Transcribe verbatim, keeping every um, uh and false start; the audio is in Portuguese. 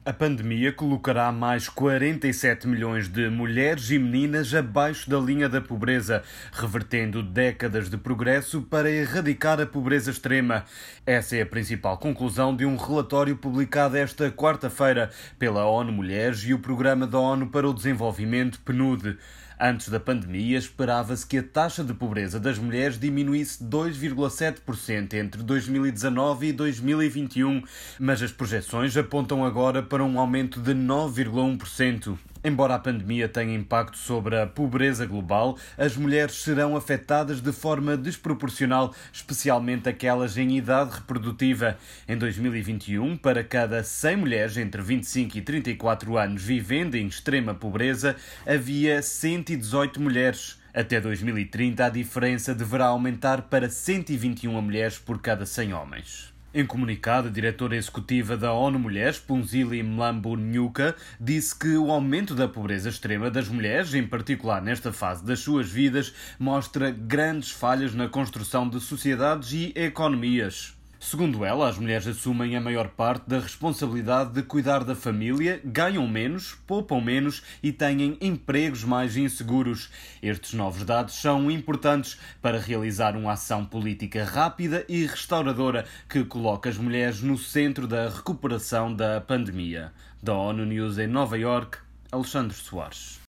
A pandemia colocará mais quarenta e sete milhões de mulheres e meninas abaixo da linha da pobreza, revertendo décadas de progresso para erradicar a pobreza extrema. Essa é a principal conclusão de um relatório publicado esta quarta-feira pela ONU Mulheres e o Programa da ONU para o Desenvolvimento, P N U D. Antes da pandemia, esperava-se que a taxa de pobreza das mulheres diminuísse dois vírgula sete por cento entre dois mil e dezanove e dois mil e vinte e um, mas as projeções apontam agora para um aumento de nove vírgula um por cento. Embora a pandemia tenha impacto sobre a pobreza global, as mulheres serão afetadas de forma desproporcional, especialmente aquelas em idade reprodutiva. Em dois mil e vinte e um, para cada cem mulheres entre vinte e cinco e trinta e quatro anos vivendo em extrema pobreza, havia cento e dezoito mulheres. Até dois mil e trinta, a diferença deverá aumentar para cento e vinte e uma mulheres por cada cem homens. Em comunicado, a diretora executiva da ONU Mulheres, Phumzile Mlambo-Nyuka, disse que o aumento da pobreza extrema das mulheres, em particular nesta fase das suas vidas, mostra grandes falhas na construção de sociedades e economias. Segundo ela, as mulheres assumem a maior parte da responsabilidade de cuidar da família, ganham menos, poupam menos e têm empregos mais inseguros. Estes novos dados são importantes para realizar uma ação política rápida e restauradora que coloca as mulheres no centro da recuperação da pandemia. Da ONU News em Nova Iorque, Alexandre Soares.